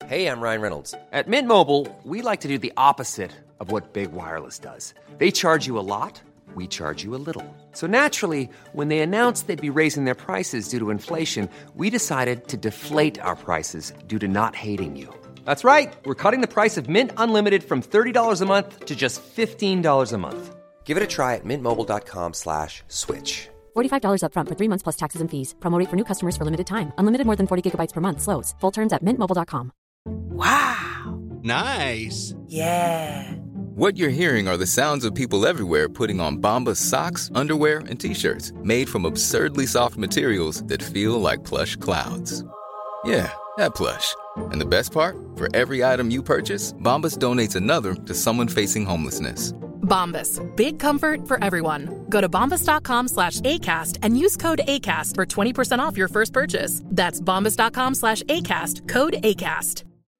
Hey, I'm Ryan Reynolds. At Mint Mobile, we like to do the opposite of what Big Wireless does. They charge you a lot, we charge you a little. So naturally, when they announced they'd be raising their prices due to inflation, we decided to deflate our prices due to not hating you. That's right. We're cutting the price of Mint Unlimited from $30 a month to just $15 a month. Give it a try at mintmobile.com/switch. $45 up front for 3 months plus taxes and fees. Promo rate for new customers for limited time. Unlimited more than 40 gigabytes per month. Slows full terms at mintmobile.com. Wow. Nice. Yeah. What you're hearing are the sounds of people everywhere putting on Bombas socks, underwear, and T-shirts made from absurdly soft materials that feel like plush clouds. Yeah, that plush. And the best part? For every item you purchase, Bombas donates another to someone facing homelessness. Bombas. Big comfort for everyone. Go to bombas.com/ACAST and use code ACAST for 20% off your first purchase. That's bombas.com/ACAST. Code ACAST.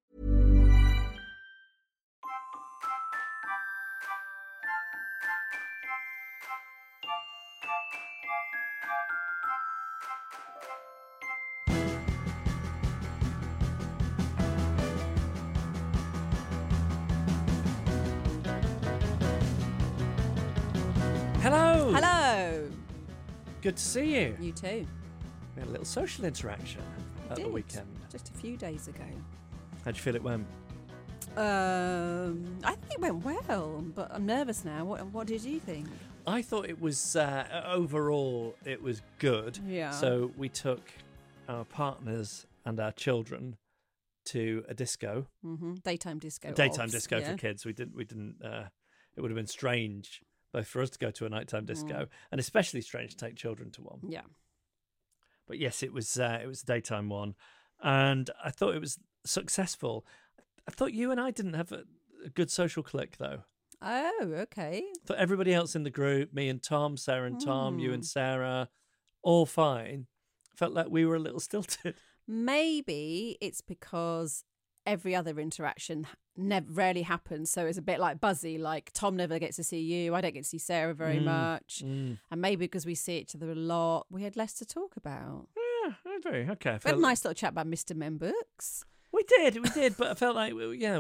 Hello. Hello. Good to see you. You too. We had a little social interaction at the weekend. Just a few days ago. How'd you feel it went? I think it went well, but I'm nervous now. What did you think? I thought it was, overall, it was good. Yeah. So we took our partners and our children to a disco. Mm-hmm. Daytime disco. Daytime disco for kids. We didn't, it would have been strange both for us to go to a nighttime disco and especially strange to take children to one. Yeah. But yes, it was a daytime one. And I thought it was successful. I thought you and I didn't have a good social click, though. Oh, okay. I thought everybody else in the group, me and Tom, Sarah and Tom, you and Sarah, all fine. Felt like we were a little stilted. Maybe it's because every other interaction rarely happens, so it's a bit like buzzy. Like Tom never gets to see you, I don't get to see Sarah very much, and maybe because we see each other a lot, we had less to talk about. Yeah, I agree. Okay, We had a nice little chat about Mr. Men books. We did, but I felt like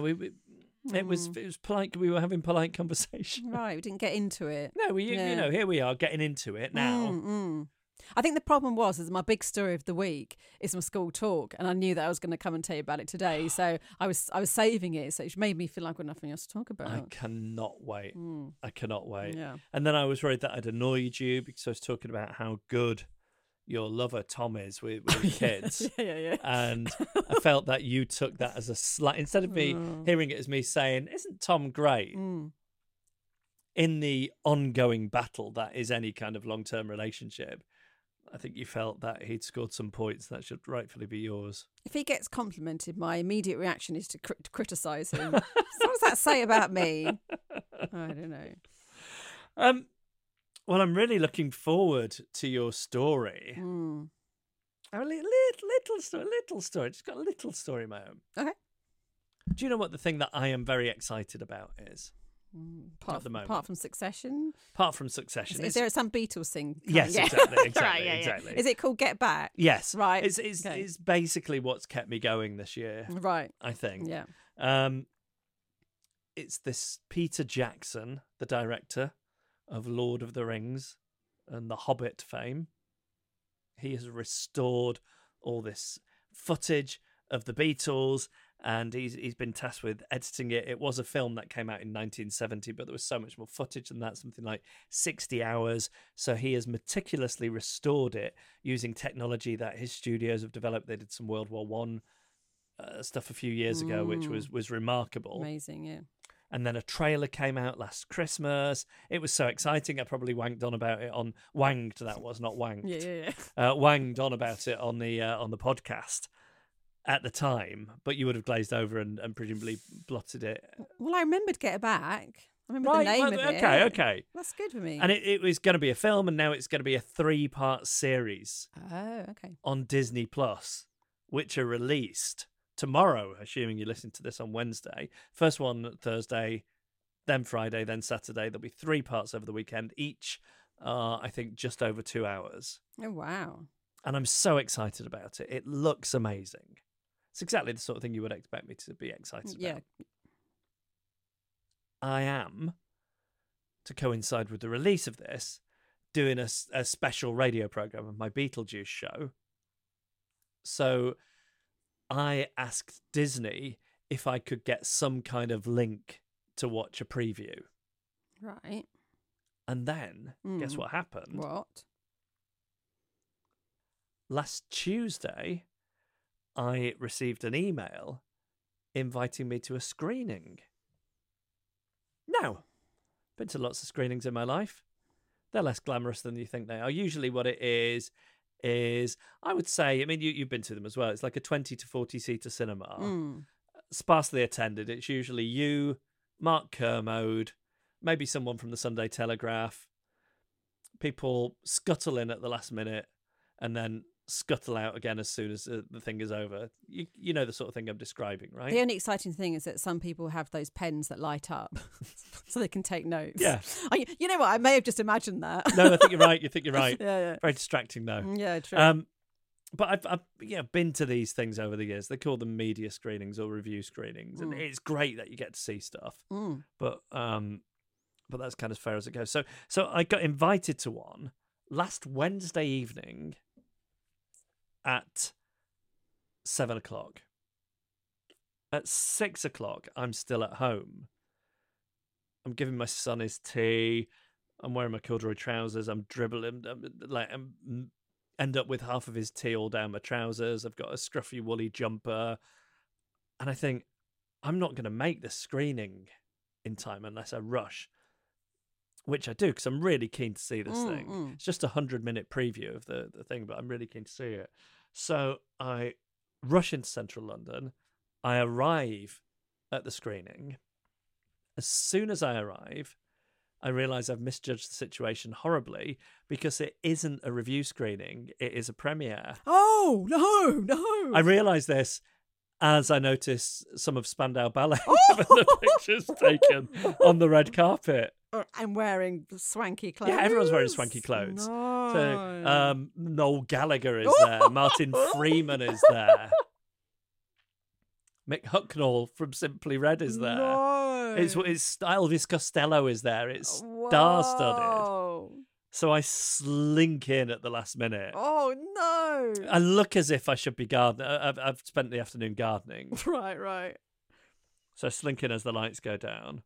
it was polite. We were having polite conversation. Right, we didn't get into it. No, you know, here we are getting into it now. I think the problem was my big story of the week is my school talk, and I knew that I was going to come and tell you about it today. So I was saving it, so it made me feel like I've got nothing else to talk about. I cannot wait. I cannot wait. Yeah. And then I was worried that I'd annoyed you because I was talking about how good your lover Tom is with kids. Yeah. And I felt that you took that as a slight, instead of me hearing it as me saying, "Isn't Tom great?" In the ongoing battle that is any kind of long-term relationship, I think you felt that he'd scored some points that should rightfully be yours. If he gets complimented, my immediate reaction is to criticise him. So what does that say about me? I don't know. Well, I'm really looking forward to your story. A little story. Just got a little story of my own. Okay. Do you know what the thing that I am very excited about is? At the moment. Apart from Succession? Apart from Succession. Is there some Beatles thing? Yes, Yeah. exactly. Right, Exactly. Is it called Get Back? Yes. Right. It's basically what's kept me going this year. Right. I think. Yeah. It's this Peter Jackson, the director of Lord of the Rings and The Hobbit fame. He has restored all this footage of the Beatles, and he's been tasked with editing it. It was a film that came out in 1970, but there was so much more footage than that, something like 60 hours. So he has meticulously restored it using technology that his studios have developed. They did some World War One stuff a few years ago, which was remarkable. Amazing, yeah. And then a trailer came out last Christmas. It was so exciting. I probably wanged on about it on wanged. That was not wanked. Yeah. Wanged on about it on the podcast at the time, but you would have glazed over and presumably blotted it. Well, I remembered Get Back. I remember the name of it. Okay. That's good for me. And it was going to be a film, and now it's going to be a 3-part series. Oh, okay. On Disney Plus, which are released tomorrow, assuming you listen to this on Wednesday. First one Thursday, then Friday, then Saturday. There'll be 3 parts over the weekend. Each are, I think, just over 2 hours. Oh, wow. And I'm so excited about it. It looks amazing. It's exactly the sort of thing you would expect me to be excited Yeah. about. I am, to coincide with the release of this, doing a special radio program of my Beetlejuice show. So I asked Disney if I could get some kind of link to watch a preview. Right. And then, guess what happened? What? Last Tuesday, I received an email inviting me to a screening. Now, been to lots of screenings in my life. They're less glamorous than you think they are. Usually what it is I would say, I mean, you've been to them as well. It's like a 20 to 40-seater cinema. Sparsely attended. It's usually you, Mark Kermode, maybe someone from the Sunday Telegraph. People scuttle in at the last minute and then scuttle out again as soon as the thing is over. You know the sort of thing I'm describing, right? The only exciting thing is that some people have those pens that light up so they can take notes. Yeah. You know what? I may have just imagined that. No, I think you're right. Yeah. Yeah. Very distracting, though. Yeah, true. But I've been to these things over the years. They call them media screenings or review screenings, and it's great that you get to see stuff. But that's kind of as far as it goes. So I got invited to one last Wednesday evening at 7:00. At 6:00, I'm still at home. I'm giving my son his tea. I'm wearing my corduroy trousers. I'm dribbling, end up with half of his tea all down my trousers. I've got a scruffy woolly jumper. And I think, I'm not going to make the screening in time unless I rush. Which I do, because I'm really keen to see this thing. It's just a 100-minute preview of the thing, but I'm really keen to see it. So I rush into central London. I arrive at the screening. As soon as I arrive, I realise I've misjudged the situation horribly because it isn't a review screening. It is a premiere. Oh, no. I realise this as I notice some of Spandau Ballet having the pictures taken on the red carpet. And wearing swanky clothes. Yeah, everyone's wearing swanky clothes. No. So Noel Gallagher is there. Martin Freeman is there. Mick Hucknall from Simply Red is there. No. It's Elvis Costello is there. It's star-studded. So I slink in at the last minute. Oh, no. I look as if I should be gardening. I've spent the afternoon gardening. Right. So I slink in as the lights go down.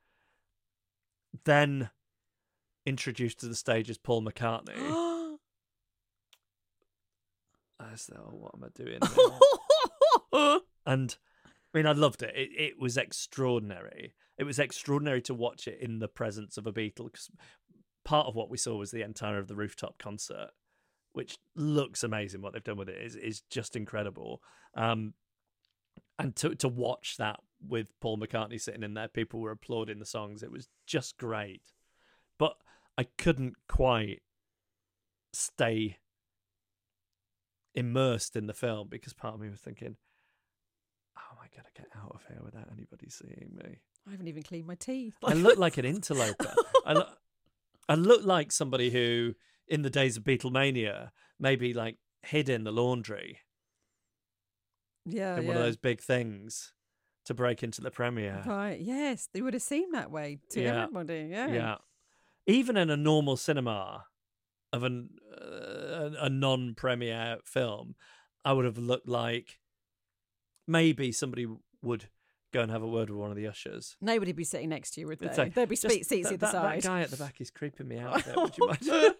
Then introduced to the stage is Paul McCartney. I said, what am I doing now? And I mean, I loved it. It was extraordinary. It was extraordinary to watch it in the presence of a Beatle, because part of what we saw was the entire of the rooftop concert, which looks amazing. What they've done with it is just incredible. And to watch that with Paul McCartney sitting in there, people were applauding the songs. It was just great. But I couldn't quite stay immersed in the film because part of me was thinking, how am I going to get out of here without anybody seeing me? I haven't even cleaned my teeth. I look like an interloper. I look like somebody who, in the days of Beatlemania, maybe like hid in the laundry. Yeah, in one of those big things to break into the premiere. Right, yes. They would have seemed that way to everybody, Yeah. Even in a normal cinema of a non-premiere film, I would have looked like maybe somebody would go and have a word with one of the ushers. Nobody'd be sitting next to you, would they? Like, There'd be seats either side. That guy at the back is creeping me out a bit, would you mind?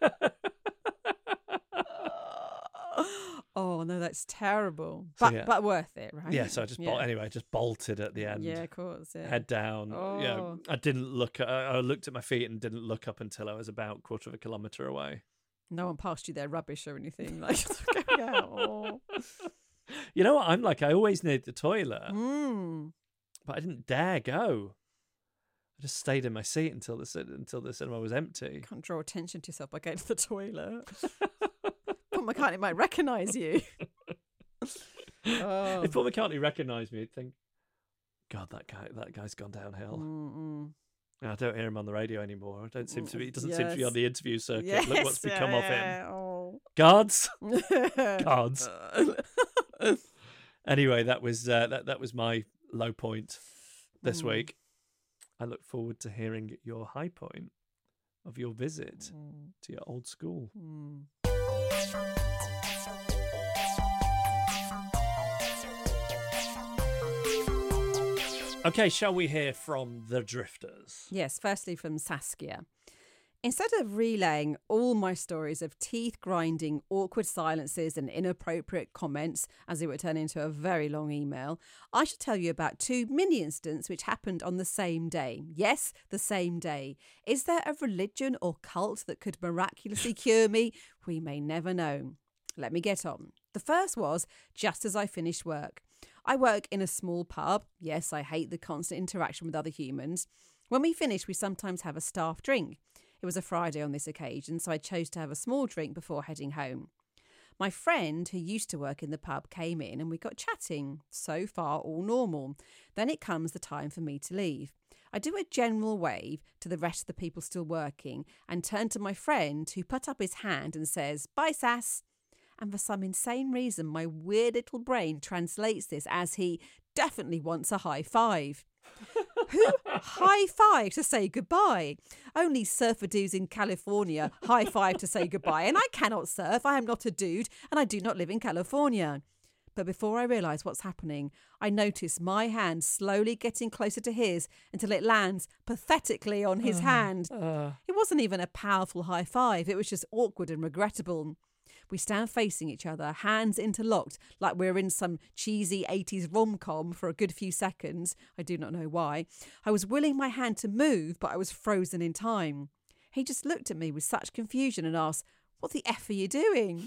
Oh, no, that's terrible. So, but worth it, right? Yeah, so I just bolted at the end. Yeah, of course. Yeah. Head down. Oh. Yeah, I didn't look. I looked at my feet and didn't look up until I was about a quarter of a kilometre away. No one passed you their rubbish or anything. Like, going out. Oh. You know what I'm like? I always need the toilet, Mm. but I didn't dare go. I just stayed in my seat until the cinema was empty. Can't draw attention to yourself by going to the toilet. Paul McCartney might recognise you. Oh. If Paul McCartney recognised me, I'd think, God, that guy's gone downhill. Mm-mm. I don't hear him on the radio anymore. He doesn't seem to be on the interview circuit. Yes, Look what's become of him. Oh. Guards. Guards. Anyway, that was my low point this week. I look forward to hearing your high point of your visit to your old school. Okay, shall we hear from the drifters? Yes, firstly from Saskia. Instead of relaying all my stories of teeth-grinding, awkward silences and inappropriate comments, as it would turn into a very long email, I should tell you about 2 mini incidents which happened on the same day. Yes, the same day. Is there a religion or cult that could miraculously cure me? We may never know. Let me get on. The first was just as I finished work. I work in a small pub. Yes, I hate the constant interaction with other humans. When we finish, we sometimes have a staff drink. It was a Friday on this occasion, so I chose to have a small drink before heading home. My friend, who used to work in the pub, came in and we got chatting. So far, all normal. Then it comes the time for me to leave. I do a general wave to the rest of the people still working and turn to my friend, who put up his hand and says, "Bye, Sass." And for some insane reason, my weird little brain translates this as he definitely wants a high five. Who high five to say goodbye? Only surfer dudes in California high five to say goodbye, and I cannot surf. I am not a dude, and I do not live in California. But before I realise what's happening, I notice my hand slowly getting closer to his until it lands pathetically on his hand. It wasn't even a powerful high five. It was just awkward and regrettable. We stand facing each other, hands interlocked, like we're in some cheesy 80s rom-com for a good few seconds. I do not know why. I was willing my hand to move, but I was frozen in time. He just looked at me with such confusion and asked, "What the F are you doing?"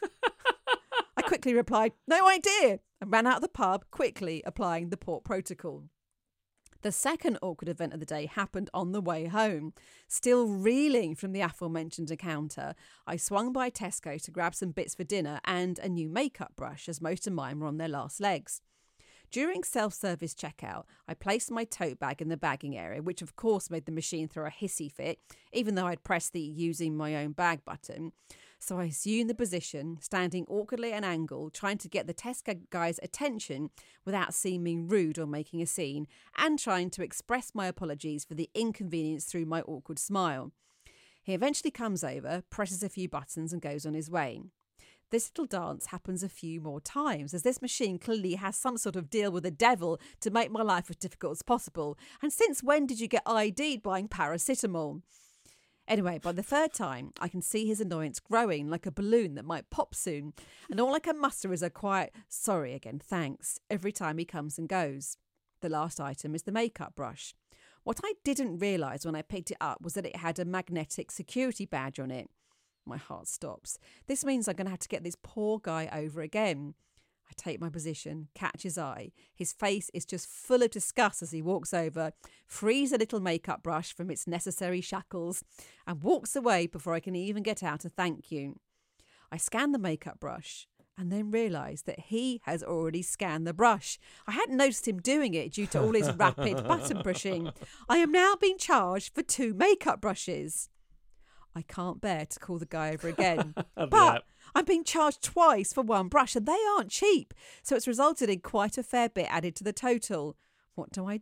I quickly replied, "No idea," and ran out of the pub, quickly applying the port protocol. The second awkward event of the day happened on the way home. Still reeling from the aforementioned encounter, I swung by Tesco to grab some bits for dinner and a new makeup brush, as most of mine were on their last legs. During self-service checkout, I placed my tote bag in the bagging area, which of course made the machine throw a hissy fit, even though I'd pressed the using my own bag button. So I assumed the position, standing awkwardly at an angle, trying to get the Tesco guy's attention without seeming rude or making a scene, and trying to express my apologies for the inconvenience through my awkward smile. He eventually comes over, presses a few buttons and goes on his way. This little dance happens a few more times, as this machine clearly has some sort of deal with the devil to make my life as difficult as possible. And since when did you get ID'd buying paracetamol? Anyway, by the third time, I can see his annoyance growing like a balloon that might pop soon, and all I can muster is a quiet, "Sorry again, thanks," every time he comes and goes. The last item is the makeup brush. What I didn't realise when I picked it up was that it had a magnetic security badge on it. My heart stops. This means I'm going to have to get this poor guy over again. I take my position, catch his eye. His face is just full of disgust as he walks over, frees a little makeup brush from its necessary shackles, and walks away before I can even get out a thank you. I scan the makeup brush and then realise that he has already scanned the brush. I hadn't noticed him doing it due to all his rapid button pushing. I am now being charged for 2 makeup brushes. I can't bear to call the guy over again. But I'm being charged twice for 1 brush, and they aren't cheap. So it's resulted in quite a fair bit added to the total. What do? I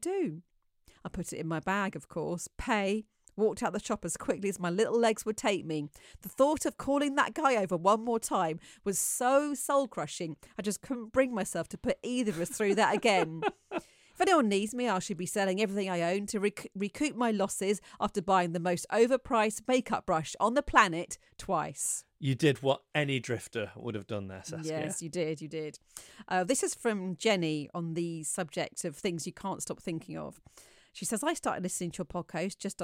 put it in my bag, of course, pay, walked out the shop as quickly as my little legs would take me. The thought of calling that guy over one more time was so soul-crushing, I just couldn't bring myself to put either of us through that again. If anyone needs me, I should be selling everything I own to recoup my losses after buying the most overpriced makeup brush on the planet twice. You did what any drifter would have done there, Saskia. Yes, you did. This is from Jenny on the subject of things you can't stop thinking of. She says, I started listening to your podcast just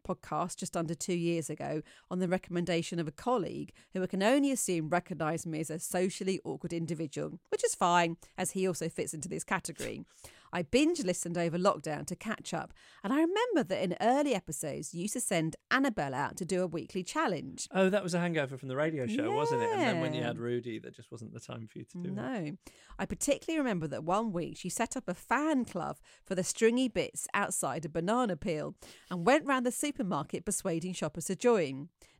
under 2 years ago on the recommendation of a colleague who I can only assume recognised me as a socially awkward individual, which is fine, as he also fits into this category. I binge listened over lockdown to catch up, and I remember that in early episodes you used to send Annabelle out to do a weekly challenge. Oh, that was a hangover from the radio show, wasn't it? And then when you had Rudy, there just wasn't the time for you to do it. No. I particularly remember that one week she set up a fan club for the stringy bits outside a banana peel and went round the supermarket persuading shoppers to join.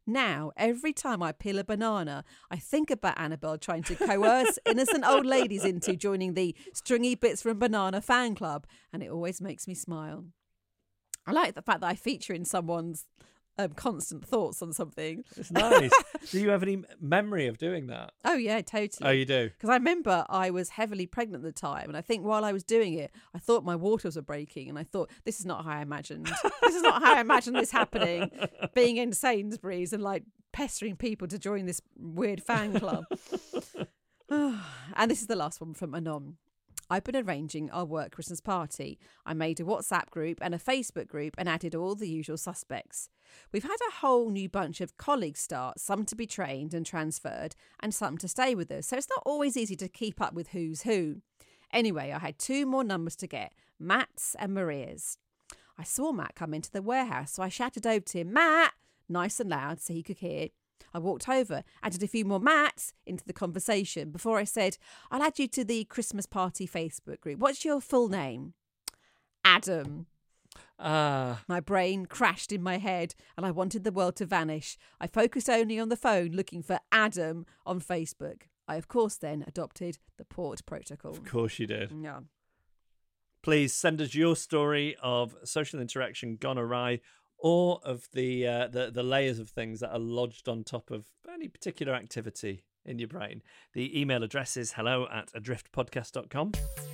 Now, every time I peel a banana, I think about Annabelle trying to coerce innocent old ladies into joining the Stringy Bits from Banana fan club, and it always makes me smile. I like the fact that I feature in someone's constant thoughts on something. It's nice. Do you have any memory of doing that? Oh, yeah, totally. Oh, you do? Because I remember I was heavily pregnant at the time, and I think while I was doing it, I thought my waters were breaking, and I thought, this is not how I imagined. This is not how I imagined this happening, being in Sainsbury's and like pestering people to join this weird fan club. And this is the last one from Anon. I've been arranging our work Christmas party. I made a WhatsApp group and a Facebook group and added all the usual suspects. We've had a whole new bunch of colleagues start, some to be trained and transferred and some to stay with us, so it's not always easy to keep up with who's who. Anyway, I had 2 more numbers to get, Matt's and Maria's. I saw Matt come into the warehouse, so I shouted over to him, Matt, nice and loud so he could hear. I walked over, added a few more Matts into the conversation before I said, I'll add you to the Christmas party Facebook group. What's your full name? Adam. My brain crashed in my head and I wanted the world to vanish. I focused only on the phone looking for Adam on Facebook. I, of course, then adopted the Port Protocol. Of course you did. Yeah. Please send us your story of social interaction gone awry, or of the layers of things that are lodged on top of any particular activity in your brain. The email address is hello@adriftpodcast.com.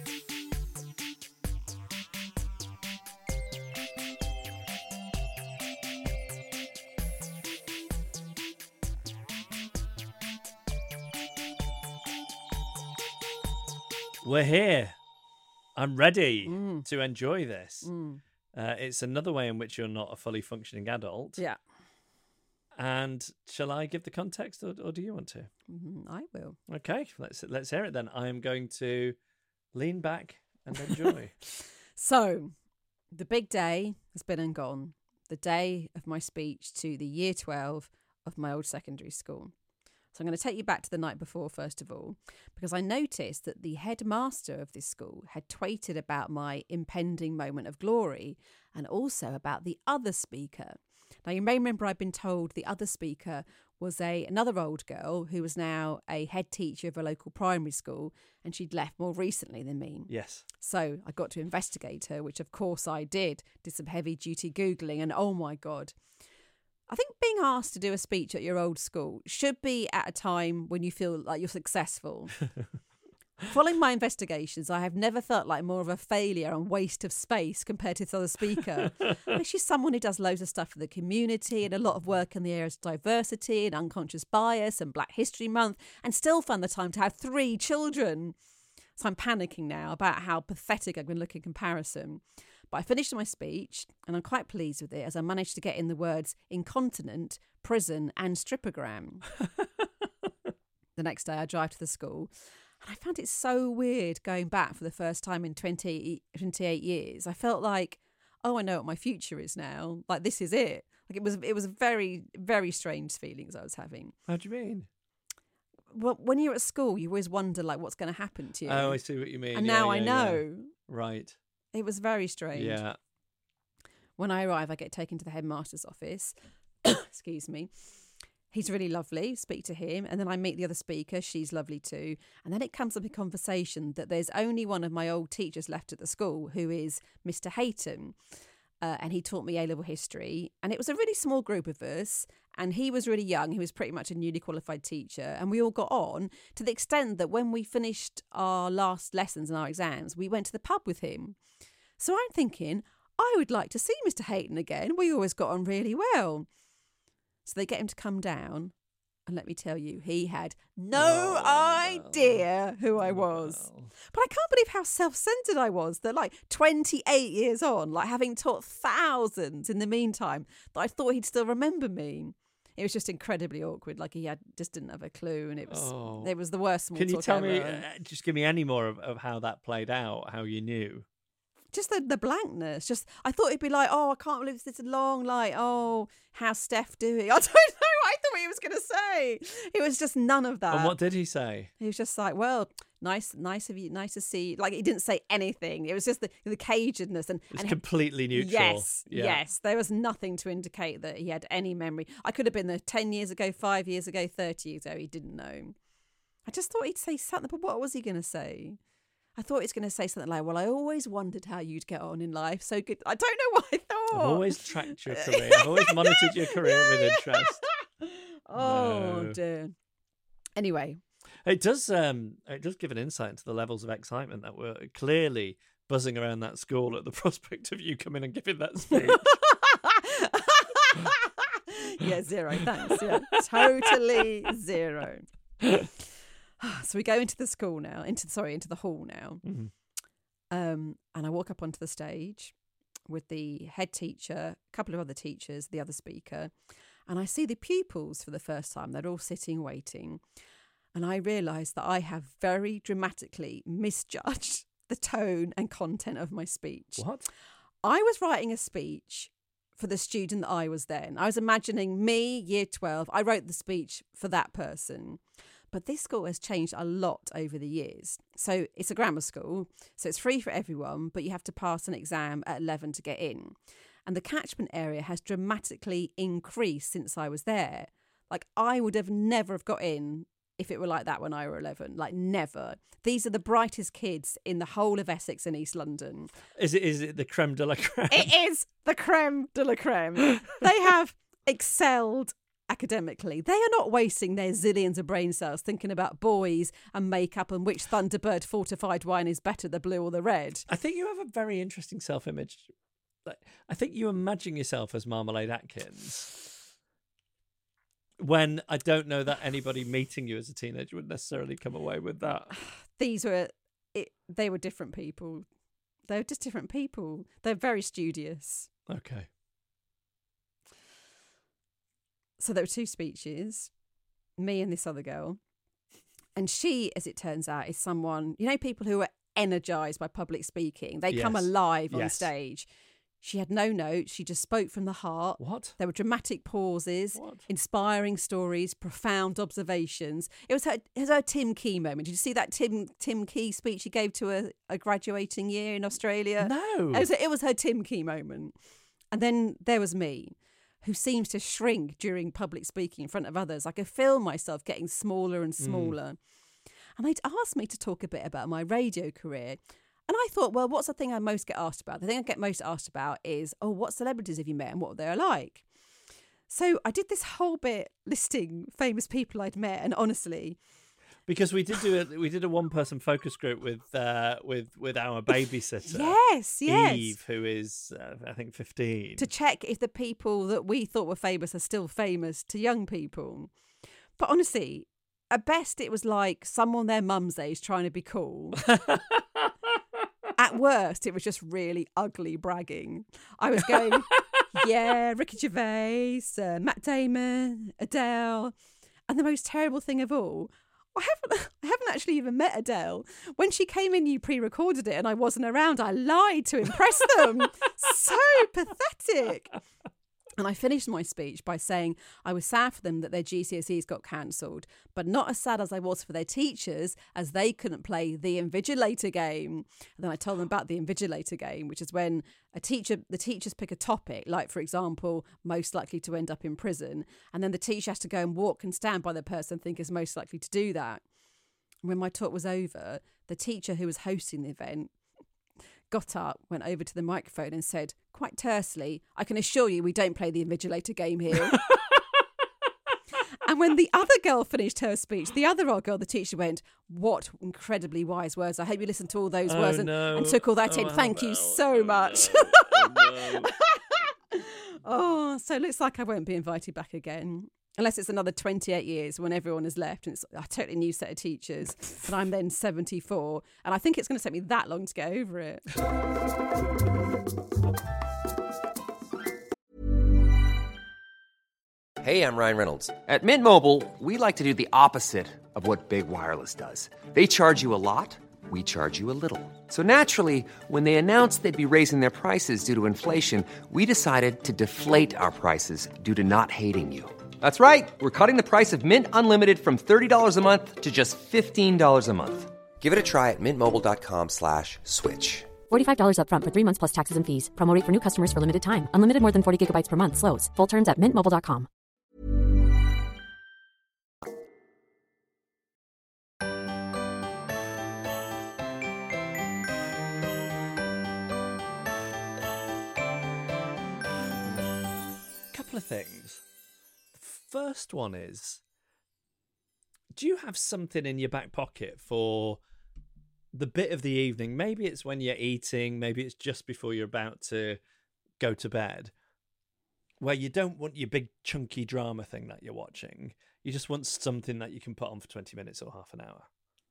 We're here. I'm ready to enjoy this. It's another way in which you're not a fully functioning adult. Yeah. And shall I give the context, or do you want to? I will. Okay, let's hear it then. I am going to lean back and enjoy. So, the big day has been and gone. The day of my speech to the year 12 of my old secondary school. So I'm going to take you back to the night before, first of all, because I noticed that the headmaster of this school had tweeted about my impending moment of glory and also about the other speaker. Now, you may remember I'd been told the other speaker was another old girl who was now a head teacher of a local primary school, and she'd left more recently than me. Yes. So I got to investigate her, which of course I did some heavy-duty Googling, and oh my God. I think being asked to do a speech at your old school should be at a time when you feel like you're successful. Following my investigations, I have never felt like more of a failure and waste of space compared to this other speaker. She's someone who does loads of stuff for the community and a lot of work in the areas of diversity and unconscious bias and Black History Month, and still found the time to have 3 children. So I'm panicking now about how pathetic I'm going to look in comparison. But I finished my speech and I'm quite pleased with it as I managed to get in the words incontinent, prison and strippogram. The next day I drive to the school and I found it so weird going back for the first time in 28 years. I felt like, oh, I know what my future is now. Like, this is it. Like, it was very, very strange feelings I was having. How do you mean? Well, when you're at school, you always wonder, like, what's going to happen to you. Oh, I see what you mean. And now I know. Yeah. Right. It was very strange. Yeah. When I arrive, I get taken to the headmaster's office. Excuse me. He's really lovely. Speak to him. And then I meet the other speaker. She's lovely too. And then it comes up in conversation that there's only one of my old teachers left at the school, who is Mr. Hayton. And he taught me A-level history. And it was a really small group of us. And he was really young. He was pretty much a newly qualified teacher. And we all got on to the extent that when we finished our last lessons and our exams, we went to the pub with him. So I'm thinking, I would like to see Mr. Hayton again. We always got on really well. So they get him to come down. And let me tell you, he had no idea who I was. But I can't believe how self-centered I was that, like, 28 years on, like, having taught thousands in the meantime, that I thought he'd still remember me. It was just incredibly awkward. Like, he just didn't have a clue, and it was the worst small talk ever. Can you tell me, just give me any more of how that played out, how you knew? Just the blankness. Just, I thought it'd be like, oh, I can't believe this long, like, oh, how's Steph doing? I don't know. I thought it was going to say. It was just none of that. And what did he say? He was just like, well, nice of you, nice to see you. Like, he didn't say anything. It was just the Cajunness. And It's completely neutral. Yes. There was nothing to indicate that he had any memory. I could have been there 10 years ago, 5 years ago, 30 years ago. He didn't know. I just thought he'd say something, but what was he going to say? I thought he was going to say something like, well, I always wondered how you'd get on in life. So good. I don't know what I thought. I've always tracked your career. I've always monitored your career with interest. Oh, dear. Anyway. It does give an insight into the levels of excitement that were clearly buzzing around that school at the prospect of you coming and giving that speech. Yeah, zero, thanks. Yeah, totally zero. So we go into the school now, into the hall now. Mm-hmm. And I walk up onto the stage with the head teacher, a couple of other teachers, the other speaker, and I see the pupils for the first time. They're all sitting, waiting. And I realise that I have very dramatically misjudged the tone and content of my speech. What? I was writing a speech for the student that I was then. I was imagining me, year 12. I wrote the speech for that person. But this school has changed a lot over the years. So it's a grammar school, so it's free for everyone, but you have to pass an exam at 11 to get in. And the catchment area has dramatically increased since I was there. Like, I would have never have got in if it were like that when I were 11. Like, never. These are the brightest kids in the whole of Essex and East London. Is it the creme de la creme? It is the creme de la creme. They have excelled academically. They are not wasting their zillions of brain cells thinking about boys and makeup and which Thunderbird fortified wine is better, the blue or the red. I think you have a very interesting self-image. I think you imagine yourself as Marmalade Atkins, when I don't know that anybody meeting you as a teenager would necessarily come away with that. They were different people. They were just different people. They're very studious. Okay. So there were two speeches, me and this other girl. And she, as it turns out, is someone, people who are energised by public speaking. They come alive on stage. She had no notes. She just spoke from the heart. What? There were dramatic pauses, inspiring stories, profound observations. It was her Tim Key moment. Did you see that Tim Key speech she gave to a graduating year in Australia? No. It was her Tim Key moment. And then there was me, who seems to shrink during public speaking in front of others. I could feel myself getting smaller and smaller. And they'd asked me to talk a bit about my radio career. And I thought, well, what's the thing I most get asked about? The thing I get most asked about is, what celebrities have you met and what they're like? So I did this whole bit listing famous people I'd met, and honestly, because we did a one-person focus group with our babysitter. Yes. Eve, who is I think 15, to check if the people that we thought were famous are still famous to young people. But honestly, at best, it was like someone their mum's age trying to be cool. At worst, it was just really ugly bragging. I was going, yeah, Ricky Gervais, Matt Damon, Adele. And the most terrible thing of all, I haven't actually even met Adele. When she came in, you pre-recorded it and I wasn't around. I lied to impress them. So pathetic. And I finished my speech by saying I was sad for them that their GCSEs got cancelled, but not as sad as I was for their teachers, as they couldn't play the Invigilator game. And then I told them about the Invigilator game, which is when the teachers pick a topic, like, for example, most likely to end up in prison. And then the teacher has to go and walk and stand by the person think is most likely to do that. When my talk was over, the teacher who was hosting the event got up, went over to the microphone and said, quite tersely, I can assure you we don't play the Invigilator game here. And when the other girl finished her speech, the other old girl, the teacher went, what incredibly wise words. I hope you listened to all those words and took all that in. Thank you so much. So it looks like I won't be invited back again. Unless it's another 28 years when everyone has left and it's a totally new set of teachers. And I'm then 74. And I think it's going to take me that long to get over it. Hey, I'm Ryan Reynolds. At Mint Mobile, we like to do the opposite of what Big Wireless does. They charge you a lot. We charge you a little. So naturally, when they announced they'd be raising their prices due to inflation, we decided to deflate our prices due to not hating you. That's right. We're cutting the price of Mint Unlimited from $30 a month to just $15 a month. Give it a try at mintmobile.com/switch. $45 up front for 3 months plus taxes and fees. Promo rate for new customers for limited time. Unlimited more than 40 gigabytes per month. Slows full terms at mintmobile.com. Couple of things. The first one is, do you have something in your back pocket for the bit of the evening? Maybe it's when you're eating, maybe it's just before you're about to go to bed, where you don't want your big chunky drama thing that you're watching. You just want something that you can put on for 20 minutes or half an hour.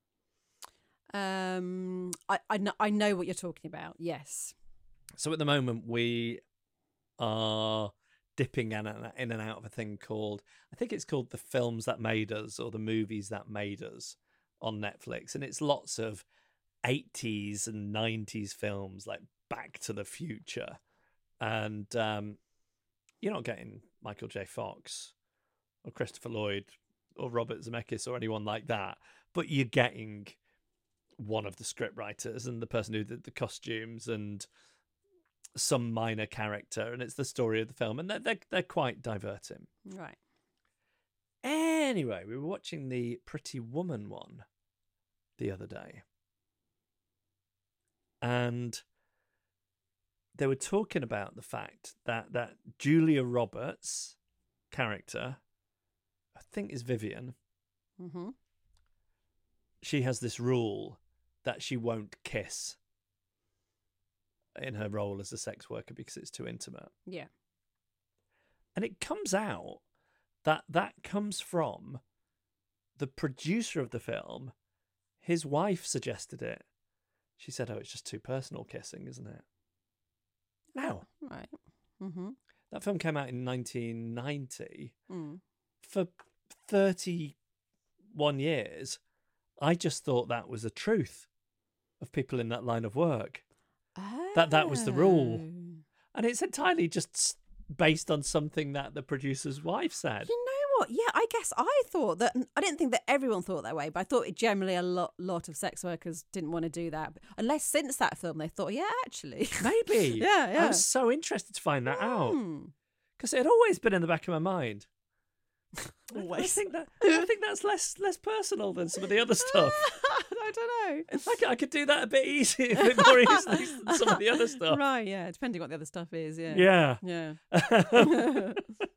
I know what you're talking about. Yes. So at the moment we are dipping in and out of a thing called, I think it's called The Films That Made Us, or The Movies That Made Us, on Netflix. And it's lots of 80s and 90s films like Back to the Future. And you're not getting Michael J. Fox or Christopher Lloyd or Robert Zemeckis or anyone like that, but you're getting one of the scriptwriters and the person who did the costumes and some minor character, and it's the story of the film, and they're quite diverting. Right. Anyway, we were watching the Pretty Woman one the other day, and they were talking about the fact that Julia Roberts' character, I think is Vivian, Mm-hmm. she has this rule that she won't kiss in her role as a sex worker because it's too intimate. Yeah. And it comes out that comes from the producer of the film. His wife suggested it. She said, "Oh, it's just too personal kissing, isn't it?" Now, Right. Mm-hmm. that film came out in 1990. Mm. For 31 years, I just thought that was the truth of people in that line of work. That was the rule. And it's entirely just based on something that the producer's wife said. You know what? Yeah, I guess I thought that. I didn't think that everyone thought that way, but I thought it generally a lot of sex workers didn't want to do that. Unless since that film they thought, yeah, actually. Maybe. Yeah. I was so interested to find that out. Hmm. Because it had always been in the back of my mind. I Always. think that's less personal than some of the other stuff. I don't know. I could do that a bit easier, a bit more easily than some of the other stuff. Right, yeah. Depending what the other stuff is, yeah. Yeah. Yeah.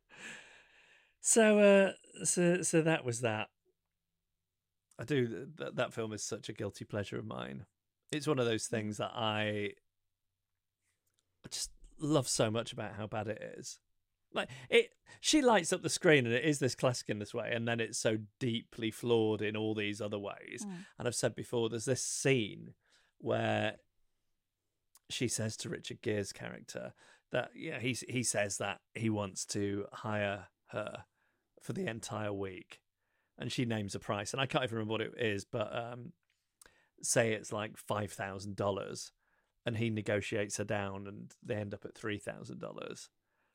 So that was that. I do that film is such a guilty pleasure of mine. It's one of those things that I just love so much about how bad it is. Like she lights up the screen and it is this classic in this way, and then it's so deeply flawed in all these other ways. And I've said before, there's this scene where she says to Richard Gere's character that he says that he wants to hire her for the entire week, and she names a price, and I can't even remember what it is, but say it's like $5,000, and he negotiates her down, and they end up at $3,000.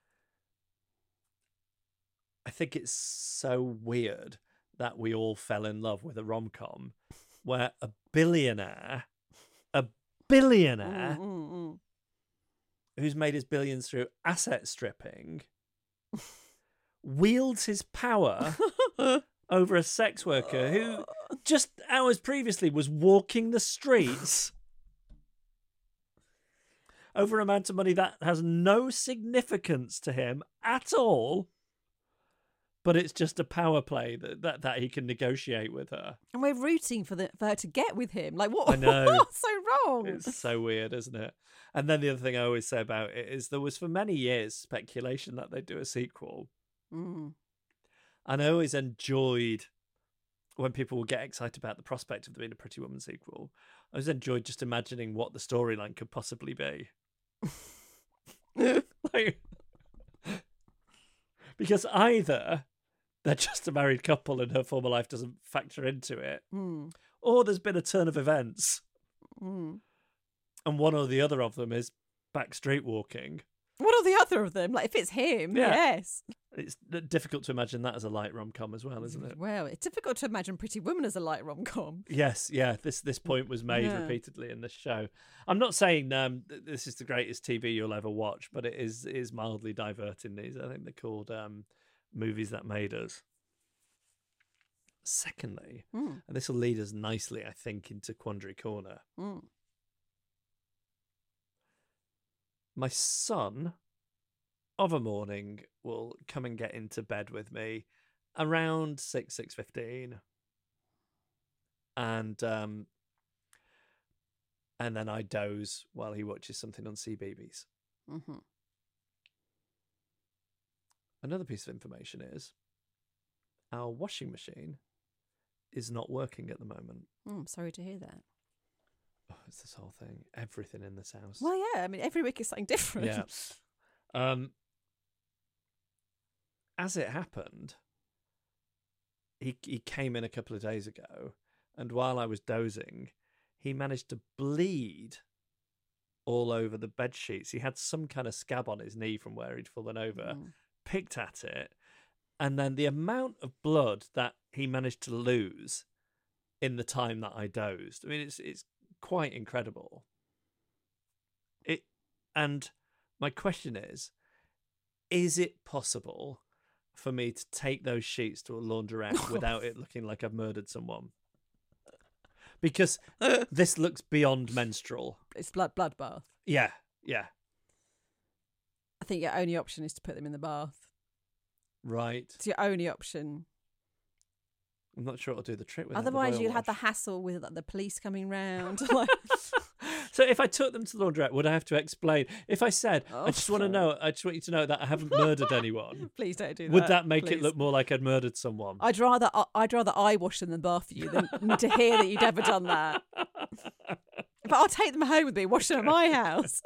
I think it's so weird that we all fell in love with a rom-com where a billionaire who's made his billions through asset stripping wields his power over a sex worker who just hours previously was walking the streets over an amount of money that has no significance to him at all. But it's just a power play that he can negotiate with her. And we're rooting for her to get with him. Like, what? I know. What's so wrong? It's so weird, isn't it? And then the other thing I always say about it is there was for many years speculation that they'd do a sequel. Mm. And I always enjoyed when people would get excited about the prospect of there being a Pretty Woman sequel. I always enjoyed just imagining what the storyline could possibly be. Because either they're just a married couple and her former life doesn't factor into it, or there's been a turn of events, and one or the other of them is back street walking. One or the other of them, like if it's him, yes. It's difficult to imagine that as a light rom-com as well, isn't it? Well, it's difficult to imagine Pretty Woman as a light rom-com. Yes, yeah. This point was made repeatedly in this show. I'm not saying this is the greatest TV you'll ever watch, but it is mildly diverting. These, I think they're called movies that made us. Secondly, and this will lead us nicely, I think, into Quandary Corner. My son, of a morning, will come and get into bed with me around 6:15, and then I doze while he watches something on CBeebies. Mm-hmm. Another piece of information is our washing machine is not working at the moment. I'm sorry to hear that. Oh, it's this whole thing. Everything in this house. Well, yeah. I mean, every week is something different. Yeah. As it happened, he came in a couple of days ago, and while I was dozing, he managed to bleed all over the bed sheets. He had some kind of scab on his knee from where he'd fallen over, picked at it, and then the amount of blood that he managed to lose in the time that I dozed, I mean, it's quite incredible. And my question is it possible for me to take those sheets to a laundrette without it looking like I've murdered someone? Because this looks beyond menstrual. It's bloodbath. Yeah. I think your only option is to put them in the bath. Right. It's your only option. I'm not sure it'll do the trick with Otherwise, you'd have the hassle with the police coming round. So if I took them to the laundrette, would I have to explain? If I said, I just want you to know that I haven't murdered anyone. Please don't do that. Would that make it look more like I'd murdered someone? I'd rather I wash them in the bath for you than to hear that you'd ever done that. But I'll take them home with me, wash them at my house.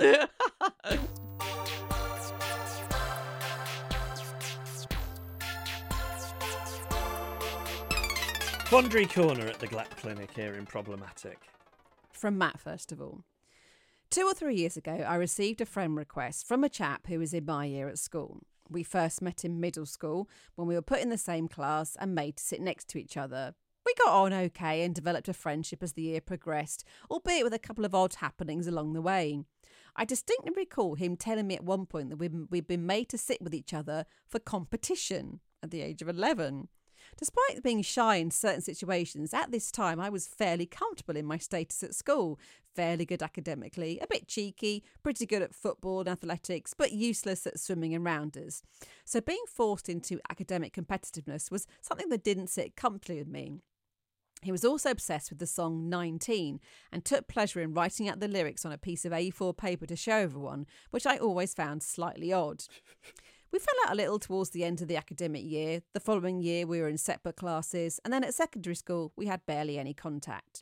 Quandary Corner at the Glatt Clinic here in Problematic. From Matt, first of all. 2 or 3 years ago, I received a friend request from a chap who was in my year at school. We first met in middle school when we were put in the same class and made to sit next to each other. We got on okay and developed a friendship as the year progressed, albeit with a couple of odd happenings along the way. I distinctly recall him telling me at one point that we'd been made to sit with each other for competition at the age of 11. Despite being shy in certain situations, at this time I was fairly comfortable in my status at school, fairly good academically, a bit cheeky, pretty good at football and athletics, but useless at swimming and rounders. So being forced into academic competitiveness was something that didn't sit comfortably with me. He was also obsessed with the song 19 and took pleasure in writing out the lyrics on a piece of A4 paper to show everyone, which I always found slightly odd. We fell out a little towards the end of the academic year. The following year we were in separate classes, and then at secondary school we had barely any contact.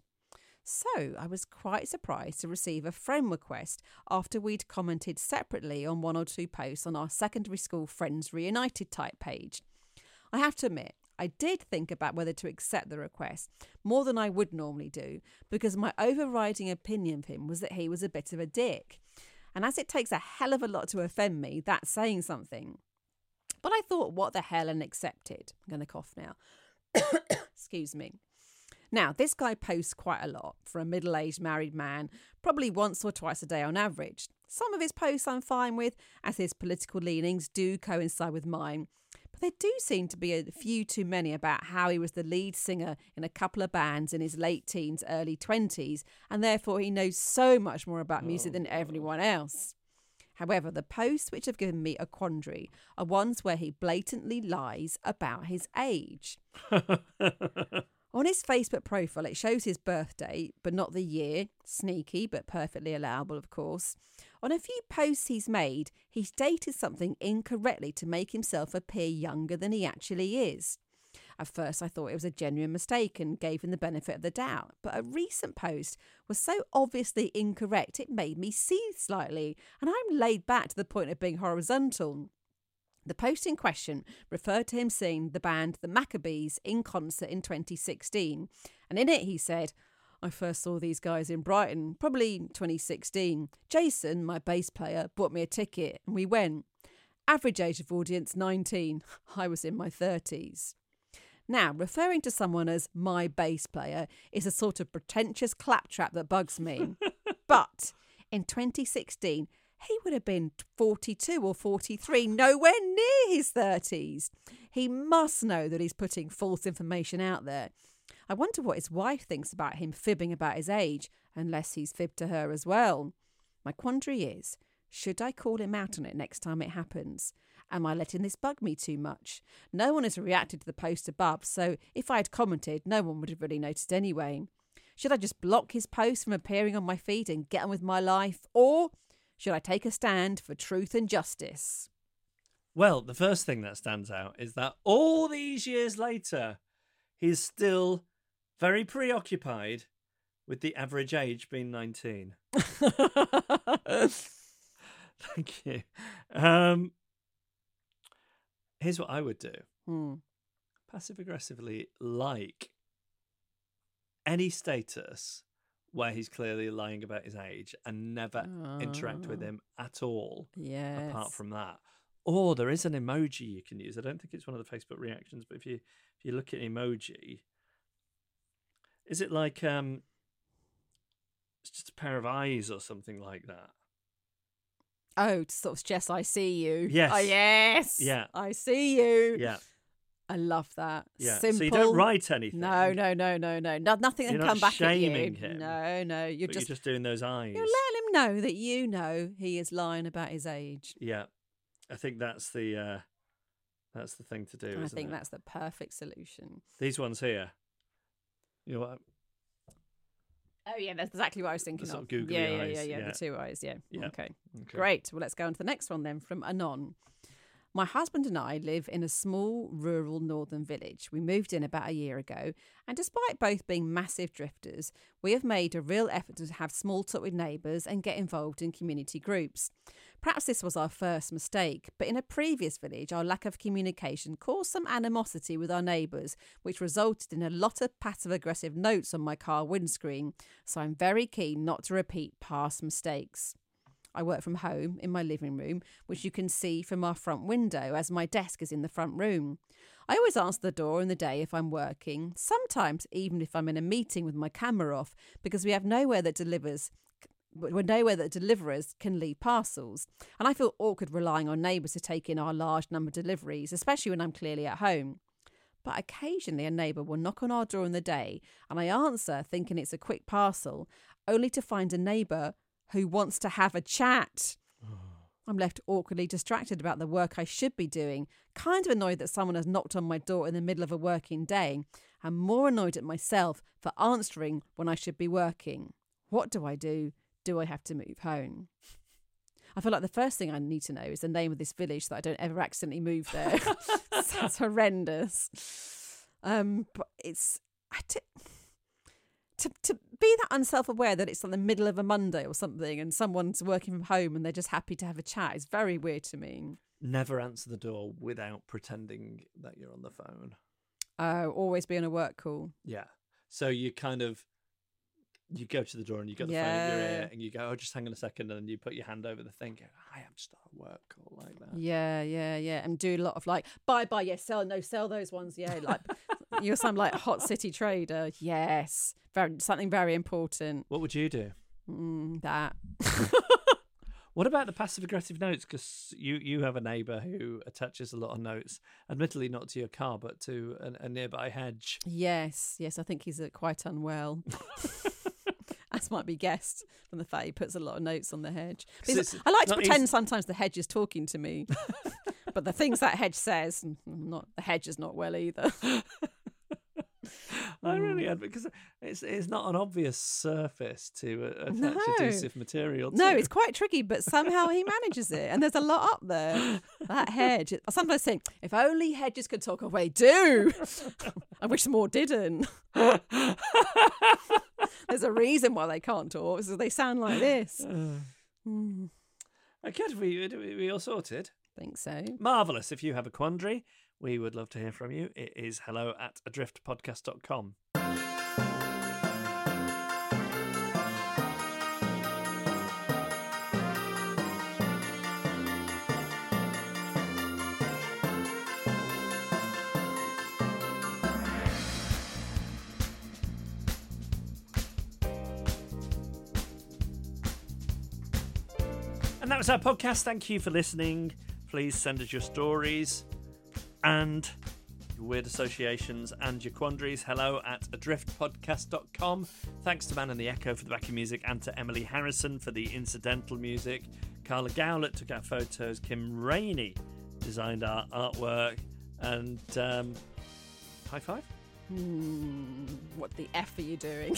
So I was quite surprised to receive a friend request after we'd commented separately on 1 or 2 posts on our secondary school Friends Reunited type page. I have to admit, I did think about whether to accept the request, more than I would normally do, because my overriding opinion of him was that he was a bit of a dick. And as it takes a hell of a lot to offend me, that's saying something. But I thought, what the hell, and accepted. I'm going to cough now. Excuse me. Now, this guy posts quite a lot for a middle-aged married man, probably once or twice a day on average. Some of his posts I'm fine with, as his political leanings do coincide with mine. But there do seem to be a few too many about how he was the lead singer in a couple of bands in his late teens, early 20s, and therefore he knows so much more about music than everyone else. However, the posts which have given me a quandary are ones where he blatantly lies about his age. On his Facebook profile, it shows his birth date, but not the year. Sneaky, but perfectly allowable, of course. On a few posts he's made, he's dated something incorrectly to make himself appear younger than he actually is. At first, I thought it was a genuine mistake and gave him the benefit of the doubt. But a recent post was so obviously incorrect, it made me seethe slightly, and I'm laid back to the point of being horizontal. The post in question referred to him seeing the band The Maccabees in concert in 2016. And in it he said, I first saw these guys in Brighton, probably 2016. Jason, my bass player, bought me a ticket and we went. Average age of audience 19. I was in my 30s. Now, referring to someone as my bass player is a sort of pretentious claptrap that bugs me. But in 2016, he would have been 42 or 43, nowhere near his 30s. He must know that he's putting false information out there. I wonder what his wife thinks about him fibbing about his age, unless he's fibbed to her as well. My quandary is, should I call him out on it next time it happens? Am I letting this bug me too much? No one has reacted to the post above, so if I had commented, no one would have really noticed anyway. Should I just block his post from appearing on my feed and get on with my life? Or should I take a stand for truth and justice? Well, the first thing that stands out is that all these years later, he's still very preoccupied with the average age being 19. Thank you. Here's what I would do. Passive-aggressively like any status where he's clearly lying about his age and never interact with him at all. Yes. Apart from that. Or there is an emoji you can use. I don't think it's one of the Facebook reactions, but if you look at emoji, is it like it's just a pair of eyes or something like that? Oh, to sort of suggest I see you. Yes. Oh, yes. Yeah. I see you. Yeah. I love that. Yeah. Simple. So you don't write anything. No. Nothing You're can not come back at you. shaming him, No. You're But just you're just doing those eyes. you're letting him know that you know he is lying about his age. Yeah. I think that's the thing to do. I isn't think it? that's the perfect solution. These ones here. You know what? Oh yeah, that's exactly what I was thinking sort of. of googly eyes, Yeah, yeah. the two eyes. Yeah. Yeah. Okay. Okay. Great. Well, let's go on to the next one then from Anon. My husband and I live in a small rural northern village. We moved in about a year ago, and despite both being massive drifters, we have made a real effort to have small talk with neighbours and get involved in community groups. Perhaps this was our first mistake, but in a previous village, our lack of communication caused some animosity with our neighbours, which resulted in a lot of passive-aggressive notes on my car windscreen, so I'm very keen not to repeat past mistakes. I work from home in my living room, which you can see from our front window as my desk is in the front room. I always answer the door in the day if I'm working, sometimes even if I'm in a meeting with my camera off, because we have nowhere that deliverers can leave parcels. And I feel awkward relying on neighbours to take in our large number of deliveries, especially when I'm clearly at home. But occasionally a neighbour will knock on our door in the day and I answer thinking it's a quick parcel, only to find a neighbour who wants to have a chat. I'm left awkwardly distracted about the work I should be doing, kind of annoyed that someone has knocked on my door in the middle of a working day, and more annoyed at myself for answering when I should be working. What do I do? Do I have to move home? I feel like the first thing I need to know is the name of this village so that I don't ever accidentally move there. Sounds horrendous. But it's... To be that unself-aware that it's on the middle of a Monday or something and someone's working from home and they're just happy to have a chat is very weird to me. Never answer the door without pretending that you're on the phone. Oh, always be on a work call. Yeah. So you you go to the door and you got the phone in your ear and you go, oh, just hang on a second, and then you put your hand over the thing. Go, hi, I'm just on a work call like that. Yeah. And do a lot of like, bye, yeah, sell those ones. Yeah, like you're some like hot city trader. Yes, something very important. What would you do? That. What about the passive-aggressive notes? Because you have a neighbour who attaches a lot of notes, admittedly not to your car, but to a nearby hedge. Yes, I think he's quite unwell. As might be guessed from the fact he puts a lot of notes on the hedge. I like to pretend sometimes the hedge is talking to me, but the things that hedge says, the hedge is not well either. I really had, because it's not an obvious surface to attach adhesive material to. No, it's quite tricky, but somehow he manages it. And there's a lot up there. That hedge. I sometimes think, if only hedges could talk. Oh, they do. I wish more didn't. There's a reason why they can't talk, because they sound like this. Okay, we all sorted? Think so. Marvellous. If you have a quandary, we would love to hear from you. It is hello@adriftpodcast.com. And that was our podcast. Thank you for listening. Please send us your stories and your weird associations and your quandaries. hello@adriftpodcast.com. Thanks to Man and the Echo for the backing music and to Emily Harrison for the incidental music. Carla Gowlett took our photos. Kim Rainey designed our artwork. And high five? What the F are you doing?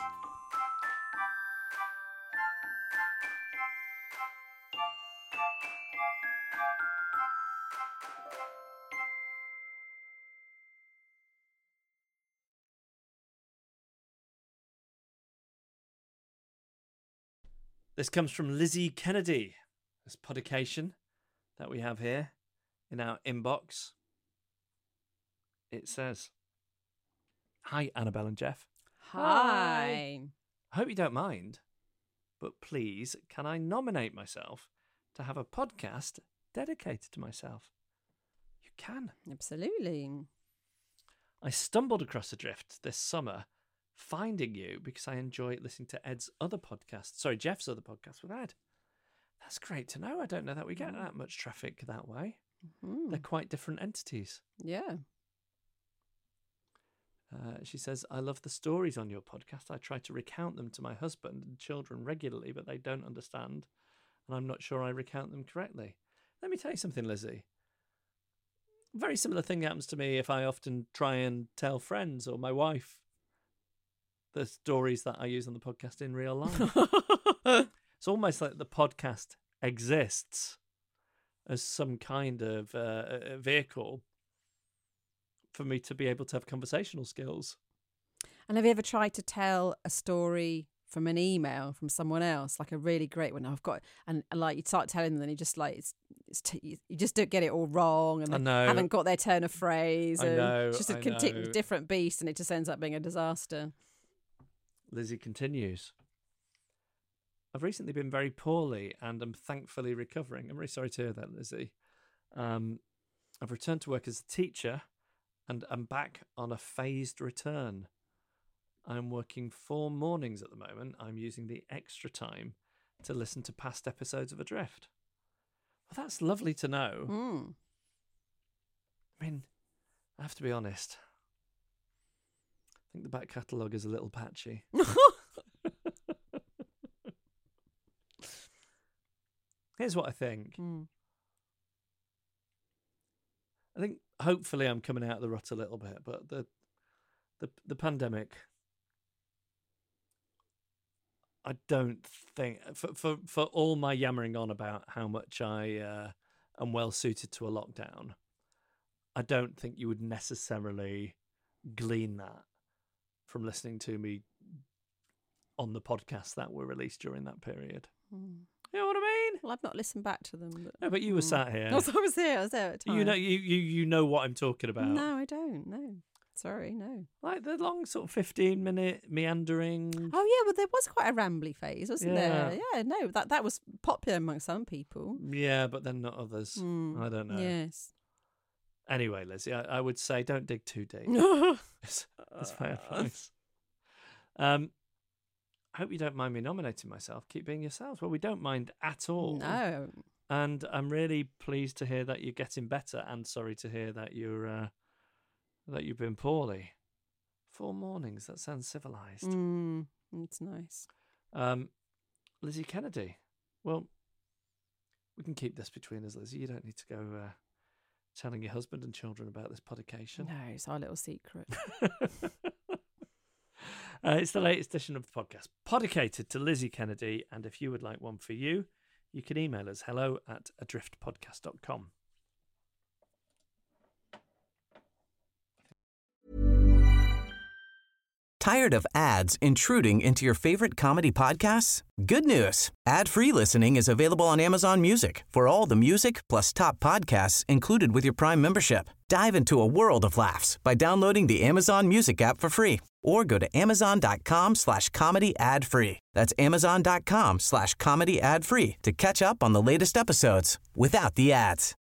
This comes from Lizzie Kennedy. This podication that we have here in our inbox. It says, "Hi, Annabelle and Jeff. Hi. I hope you don't mind, but please, can I nominate myself to have a podcast dedicated to myself?" You can. Absolutely. I stumbled across Adrift this summer, finding you because I enjoy listening to Jeff's other podcast with Ed. That's great to know. I don't know that we get that much traffic that way. Mm. They're quite different entities. Yeah. She says, "I love the stories on your podcast. I try to recount them to my husband and children regularly, but they don't understand, and I'm not sure I recount them correctly." Let me tell you something, Lizzie. A very similar thing happens to me if I often try and tell friends or my wife the stories that I use on the podcast in real life. It's almost like the podcast exists as some kind of a vehicle for me to be able to have conversational skills. And have you ever tried to tell a story from an email from someone else, like a really great one? And like you start telling them, and you just like you just don't get it all wrong, and they haven't got their turn of phrase. I know. It's just a different beast, and it just ends up being a disaster. Lizzie continues. "I've recently been very poorly and am thankfully recovering." I'm really sorry to hear that, Lizzie. "I've returned to work as a teacher and I'm back on a phased return. I'm working 4 mornings at the moment. I'm using the extra time to listen to past episodes of Adrift." Well, that's lovely to know. Mm. I mean, I have to be honest. I think the back catalogue is a little patchy. Here's what I think. I think hopefully I'm coming out of the rut a little bit, but the pandemic, I don't think for all my yammering on about how much I am well suited to a lockdown, I don't think you would necessarily glean that from listening to me on the podcasts that were released during that period. You know what I mean? Well, I've not listened back to them. But... No, but you were sat here. I was there at the time. You know what I'm talking about. No, I don't. No. Sorry, no. Like the long sort of 15-minute meandering. Oh, yeah, well, there was quite a rambly phase, wasn't there? Yeah, no, that was popular among some people. Yeah, but then not others. I don't know. Yes. Anyway, Lizzie, I would say don't dig too deep. It's my advice. I hope you don't mind me nominating myself. Keep being yourselves. Well, we don't mind at all. No. And I'm really pleased to hear that you're getting better, and sorry to hear that you've been poorly. 4 mornings. That sounds civilized. It's nice. Lizzie Kennedy. Well, we can keep this between us, Lizzie. You don't need to go telling your husband and children about this podication. No, it's our little secret. It's the latest edition of the podcast, podicated to Lizzie Kennedy. And if you would like one for you, you can email us hello@adriftpodcast.com. Tired of ads intruding into your favorite comedy podcasts? Good news. Ad-free listening is available on Amazon Music for all the music plus top podcasts included with your Prime membership. Dive into a world of laughs by downloading the Amazon Music app for free or go to amazon.com/comedy ad-free. That's amazon.com/comedy ad-free to catch up on the latest episodes without the ads.